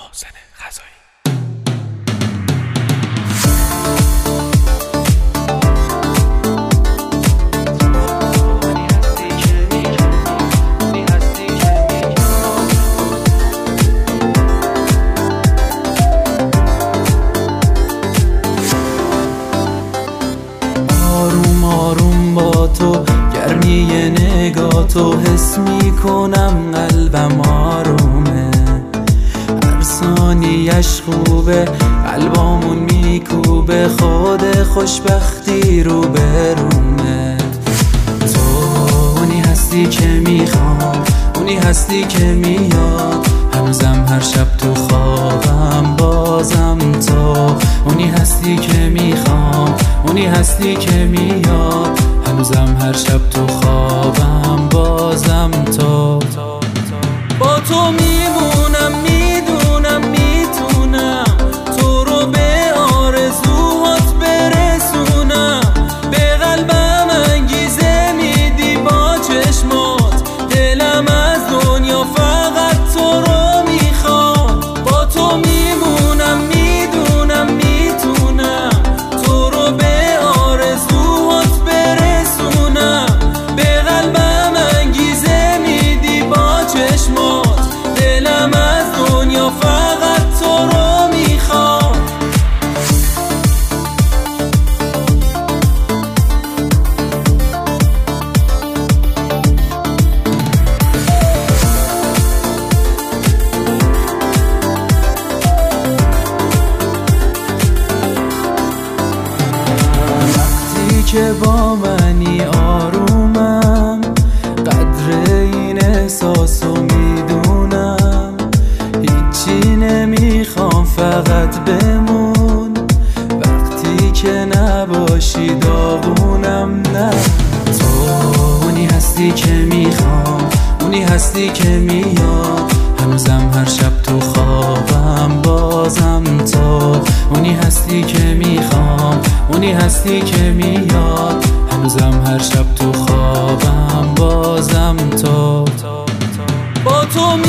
محسن خزایی. آروم آروم با تو گرمی نگاه تو حس میکنم قلبم آرومه، هر ثانیش خوبه قلبامون میکوبه، خود خوشبختی رو به رومه. تو اونی هستی که میخوام، اونی هستی که میاد، هنوزم هر شب تو خوابم بازم تو. اونی هستی که میخوام، اونی هستی که میاد، هنوزم هر شب تو خوابم بازم تو. با تو میمونم، میدونم میتونم تو رو به آرزوهات برسونم، به قلبم انگیزه میدی با چشمات، دلم از دنیا فقط تو رو میخواد. با تو میمونم، میدونم میتونم تو رو به آرزوهات برسونم، به قلبم انگیزه میدی با چشمات، دلم از دنیا فقط تو رو میخواد. وقتی که با منی آرومم، قدر این احساسو میدونم، هیچی نمیخوام فقط بمون، وقتی که نباشی داغونم. نه تو اونی هستی که میخوام، اونی هستی که میاد، هنوزم هر شب تو خوابم بازم تو. اونی هستی که میخوام، اونی هستی که میاد، هنوزم هر شب تو خوابم بازم تو. با تو